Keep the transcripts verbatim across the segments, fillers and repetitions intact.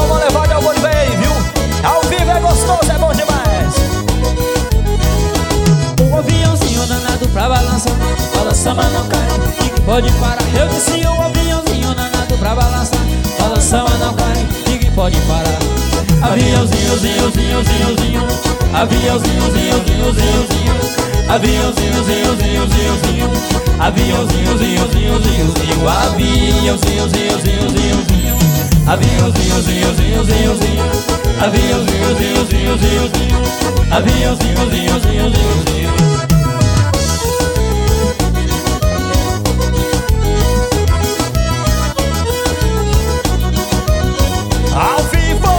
vamos levar de algum nível aí, viu? Ao vivo é gostoso, é bom demais. O aviãozinho danado pra balançar, balança mas não cai, ninguém pode parar. Eu disse o aviãozinho danado pra balançar, balança mas não cai, ninguém pode parar. Aviãozinho, zinho, zinho, zinho, zinho, aviãozinho, zinho, zinho, zinho, zinho, aviãozinho, zinho, zinho, zinho, zinho, aviãozinho, zinho, zinho, zinho, zinho, aviãozinho, zinho, zinho, zinho, zinho, aviãozinho, zinho, zinho, zinho, zinho, aviãozinho, zinho, zinho, zinho, zinho, aviãozinho, zinho, zinho, zinho, zinho. Ao vivo!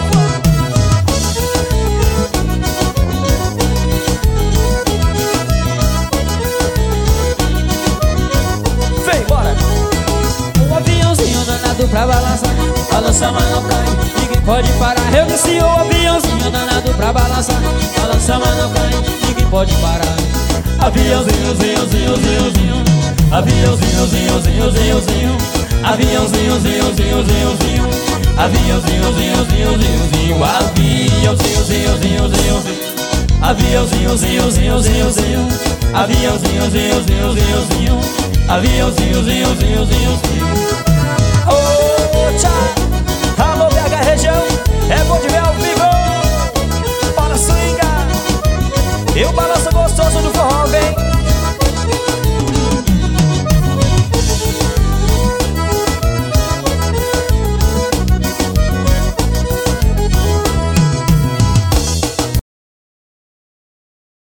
Vem, bora! O aviãozinho danado pra balançar, balança mas não cai, ninguém pode parar. Eu disse o aviãozinho danado pra balançar, balança mas não cai, ninguém pode parar. Aviãozinho, zinho, zinho, zinho, zinho, aviãozinho, zinho, zinho, zinho, zinho, aviãozinho, zinho, zinho, zinho, zinho, aviãozinho, zinho, zinho, zinho, zinho, aviãozinho, zinho, zinho, zinho, zinho, aviãozinho, zinho, zinho, zinho, zinho, aviãozinho, zinho, zinho, zinho, zinho, aviãozinho, zinho, zinho, zinho, zinho. Oh, tchau!